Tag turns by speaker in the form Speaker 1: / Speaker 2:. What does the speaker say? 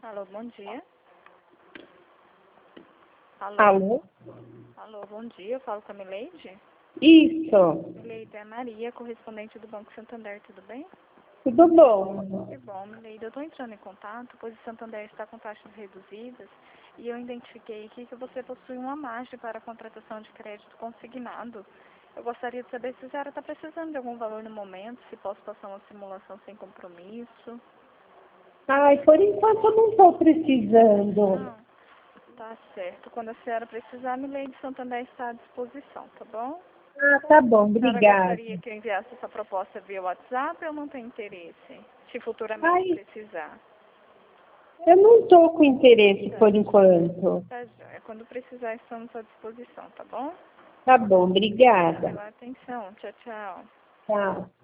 Speaker 1: Alô, bom dia.
Speaker 2: Alô?
Speaker 1: Alô, bom dia. Eu falo com a Mileide.
Speaker 2: Isso.
Speaker 1: Mileide, é a Maria, correspondente do Banco Santander, tudo bem?
Speaker 2: Tudo bom?
Speaker 1: Que bom, Mileide. Eu estou entrando em contato, pois o Santander está com taxas reduzidas e eu identifiquei aqui que você possui uma margem para a contratação de crédito consignado. Eu gostaria de saber se a senhora está precisando de algum valor no momento, se posso passar uma simulação sem compromisso.
Speaker 2: Ai, por enquanto eu não estou precisando.
Speaker 1: Não, tá certo. Quando a senhora precisar, a Mileide Santander está à disposição, tá bom?
Speaker 2: Ah, tá bom,
Speaker 1: A senhora
Speaker 2: obrigada.
Speaker 1: gostaria que eu enviasse essa proposta via WhatsApp ou não tem interesse? Se futuramente
Speaker 2: Ai,
Speaker 1: precisar.
Speaker 2: eu não estou com interesse por enquanto.
Speaker 1: Tá joia. Quando precisar, estamos à disposição, tá bom?
Speaker 2: Tá bom, obrigada.
Speaker 1: Pela atenção. Tchau, tchau.
Speaker 2: Tchau.